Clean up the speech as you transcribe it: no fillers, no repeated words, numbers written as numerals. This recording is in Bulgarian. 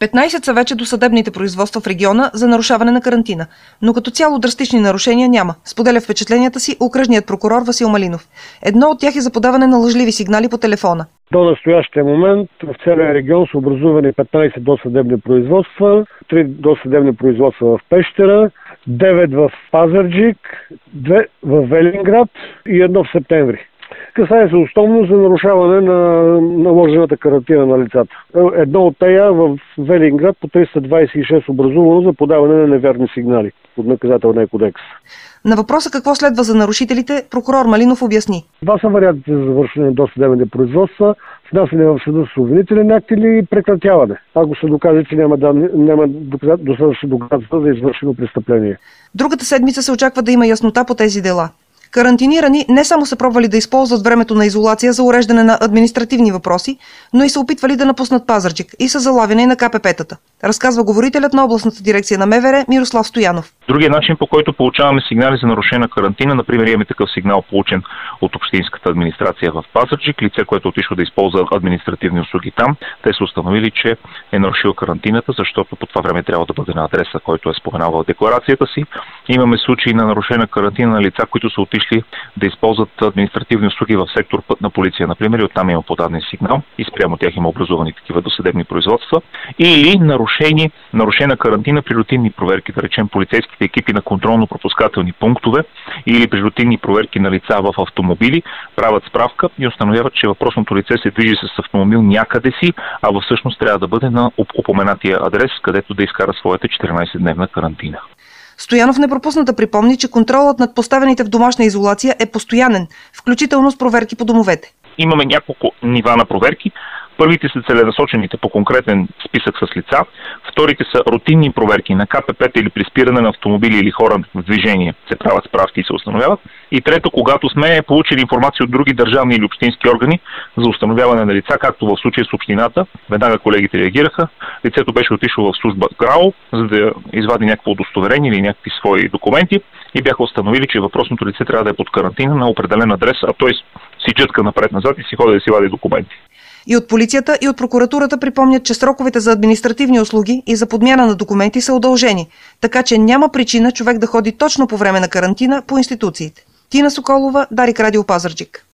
15 са вече досъдебните производства в региона за нарушаване на карантина, но като цяло драстични нарушения няма, споделя впечатленията си окръжният прокурор Васил Малинов. Едно от тях е за подаване на лъжливи сигнали по телефона. До настоящия момент в целия регион са образувани 15 досъдебни производства, 3 досъдебни производства в Пещера, 9 в Пазарджик, 2 в Велинград и 1 в Септември. Касае се основно за нарушаване на наложената карантина на лицата. Едно от тая в Велинград по 326 образувано за подаване на неверни сигнали от наказателния кодекс. На въпроса какво следва за нарушителите, прокурор Малинов обясни. Това са вариантите за завършване на досъдебните производства, внасяне в съда с обвинителен акт или прекратяване, ако се докаже, че няма достатъчно доказателства за извършено престъпление. Другата седмица се очаква да има яснота по тези дела. Карантинирани не само са пробвали да използват времето на изолация за уреждане на административни въпроси, но и са опитвали да напуснат Пазарджик и са залавяни на КПП-тата, разказва говорителят на областната дирекция на МВР Мирослав Стоянов. Другия начин, по който получаваме сигнали за нарушена карантина, например имаме такъв сигнал получен от общинската администрация в Пазарджик, лице, което отишло да използва административни услуги там. Те са установили, че е нарушил карантината, защото по това време трябва да бъде на адреса, който е споменал в декларацията си. Имаме случаи на нарушена карантина на лица, които са отишли да използват административни услуги в сектор Пътна полиция, например, и оттам има подаден сигнал и спрямо тях има образувани такива досъдебни производства. Или нарушена карантина при рутинни проверки, да речем полицейските екипи на контролно-пропускателни пунктове или при рутинни проверки на лица в автомобили, правят справка и установяват, че въпросното лице се движи с автомобил някъде си, а всъщност трябва да бъде на упоменатия адрес, където да изкара своята 14-дневна карантина. Стоянов не пропусна да припомни, че контролът над поставените в домашна изолация е постоянен, включително с проверки по домовете. Имаме няколко нива на проверки. Първите са целенасочените по конкретен списък с лица. Вторите са рутинни проверки на КПП-та или при спиране на автомобили или хора в движение. Се правят справки и се установяват. И трето, когато сме получили информация от други държавни или общински органи за установяване на лица, както в случая с общината, веднага колегите реагираха. Лицето беше отишло в служба ГРАО, за да извади някакво удостоверение или някакви свои документи и бяха установили, че въпросното лице трябва да е под карантина на определен адрес, а той си джътка напред-назад и си ходи да си вади документи. И от полицията, и от прокуратурата припомнят, че сроковете за административни услуги и за подмяна на документи са удължени, така че няма причина човек да ходи точно по време на карантина по институциите. Тина Соколова, Дарик Радио Пазарджик.